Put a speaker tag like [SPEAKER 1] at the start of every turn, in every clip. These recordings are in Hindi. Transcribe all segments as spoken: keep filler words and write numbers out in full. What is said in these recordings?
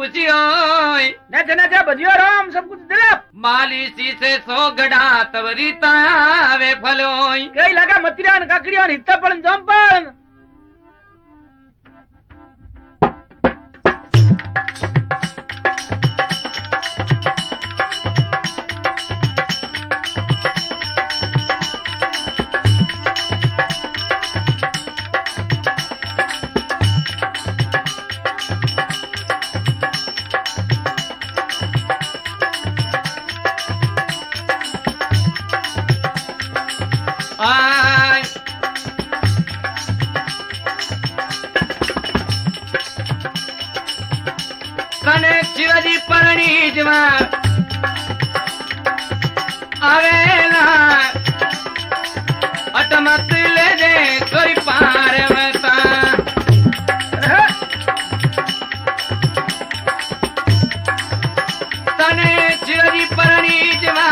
[SPEAKER 1] पूछियो
[SPEAKER 2] न जना जा बजियो राम सब कुछ दिला
[SPEAKER 1] मालिसी से सो गड़ा तवरीता वे फलोई
[SPEAKER 2] कई लगा मतिरान काकड़ियान हित्ता पण जंपन
[SPEAKER 1] शिवाजी परणी जवा आवेला अटमत ले दे कोई पारवता तने शिवाजी परणी जवा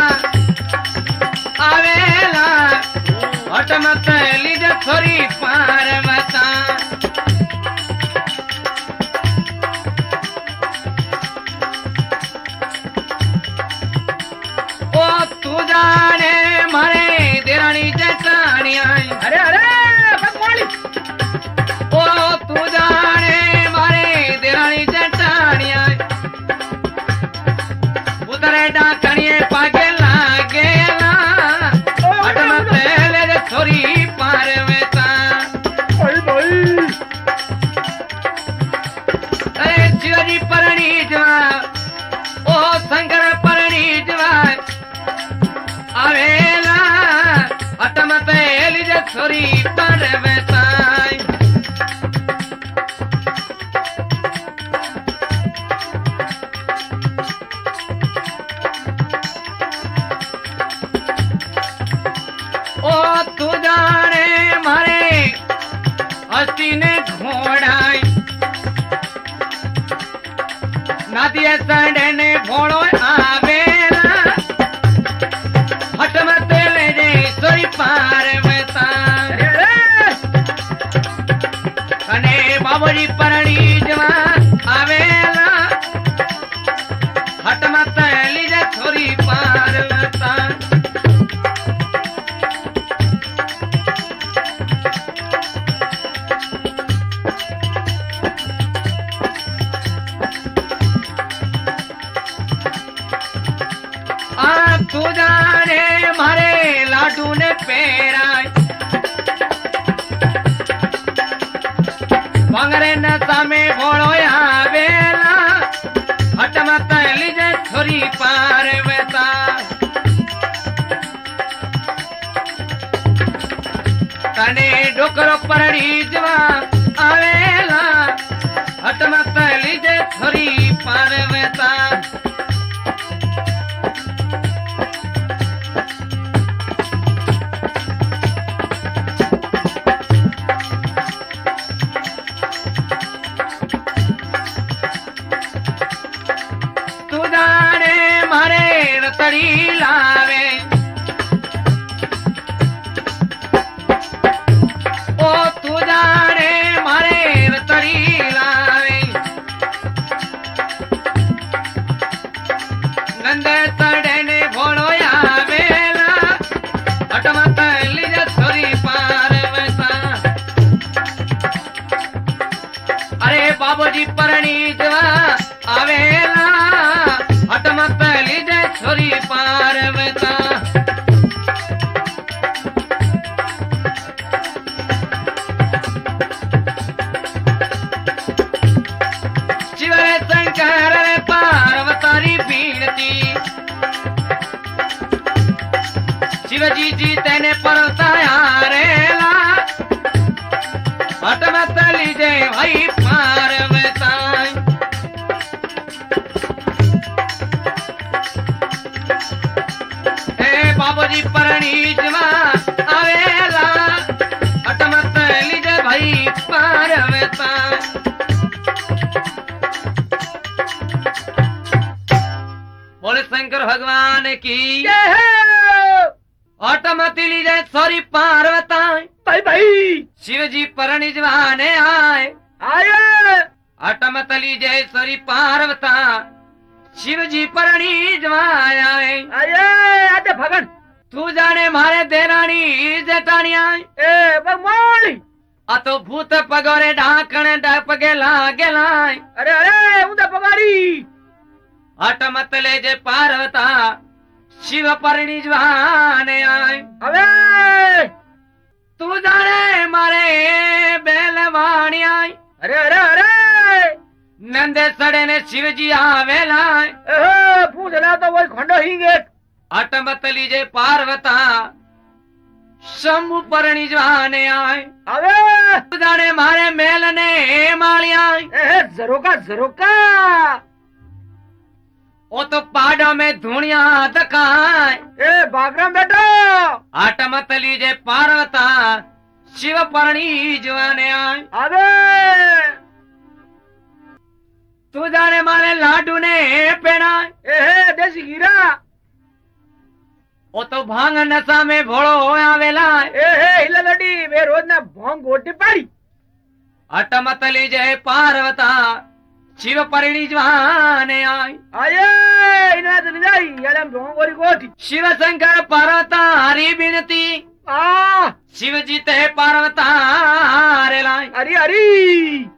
[SPEAKER 1] आवेला अटमत लीज थोड़ी पारवता
[SPEAKER 2] अरे अरे भगवान
[SPEAKER 1] ओ तू जाने मारे देरानी जटानिया उधरे डाकणिए पागे लागे ना अटम पहले छोरी पारवेता
[SPEAKER 2] भाई भाई
[SPEAKER 1] अरे शिवाजी परणी जवा ओ शंकर परणी जवा आवेला अटम पहली जे छोरी पारवेता ओ तू जाने मारे हस्ती ने घोड़ाई नदिया संडे ने घोड़ो आवेला हटमत ले जे सोई पारवेता अने बाबूजी परणी जवा आवेला हटमत ली जे छोरी पारवेता तू जाने मारे लाडू ने पेराय मंगरे न सामे घोड़ो आवेला हटमत लीजे छोरी पारवेता तने डोकरो परणी जवा आवेला हटमत लीजे छोरी पारवेता रतड़ी लावे ओ तू जाने मारे रतड़ी लावे नंदे तड़े ने घोड़ो आवेला अटमत लीज छोरी पारवेता अरे बाबूजी परणी जवा आवेला अटमत लीज छोरी पारवेता शिव शंकर पार्वतारी बीनती शिवजी जी तेने परताया रेला हटमत लीजे भाई पारवेता बाबूजी परणी जवा आवेला हटमत लीजे भाई पारवेता बोले शंकर भगवान की हटमत लीजे छोरी पारवेता
[SPEAKER 2] भाई भाई
[SPEAKER 1] शिवजी परणी जवाने आए
[SPEAKER 2] आए
[SPEAKER 1] अटमतली जयसरी पार्वता शिवजी परणी जवाया
[SPEAKER 2] आये आते भगन
[SPEAKER 1] तू जाने मारे देराणी जेठाणिया
[SPEAKER 2] ए बगमाली
[SPEAKER 1] आ तो भूत पगोरे ढाकण डपगे लागे लाय
[SPEAKER 2] अरे अरे उदा पगारी
[SPEAKER 1] अटमतले जे पार्वता शिव परणी जवाने आय
[SPEAKER 2] अबे
[SPEAKER 1] तू जाने मारे बेलवाणी आय
[SPEAKER 2] अरे अरे अरे
[SPEAKER 1] नंदे सड़े ने शिवजी आवेला
[SPEAKER 2] ए पूछ ला तो वही खंडो ही गेट
[SPEAKER 1] अटमतली जे पार्वता शंभु परणी जवाने आय
[SPEAKER 2] अबे
[SPEAKER 1] तू जाने मारे मेल ने मालिया
[SPEAKER 2] ए जरोका जरोका
[SPEAKER 1] ओ तो पाडो में धुनिया दकाय
[SPEAKER 2] ए बागराम बेटा
[SPEAKER 1] अटमतली जे पार्वता शिव परणी जवाने आय
[SPEAKER 2] अबे
[SPEAKER 1] तू जाने मारे लाडू ने पेड़ा
[SPEAKER 2] ए देसी गिरा
[SPEAKER 1] ओ तो भांग नशा में भोड़ो आवेला
[SPEAKER 2] ए हे हिला लड़ी वे रोज ना भोंग गोटी पाड़ी
[SPEAKER 1] अटमतली जय पार्वता शिव परिणी जवाने आय
[SPEAKER 2] आये इना तो निजाई यालम भोंग गोरी गोटी
[SPEAKER 1] शिव शंकर पार्वता हरी बिनती
[SPEAKER 2] आ
[SPEAKER 1] शिव जी ते पार्वता हारे लाय
[SPEAKER 2] अरे अरे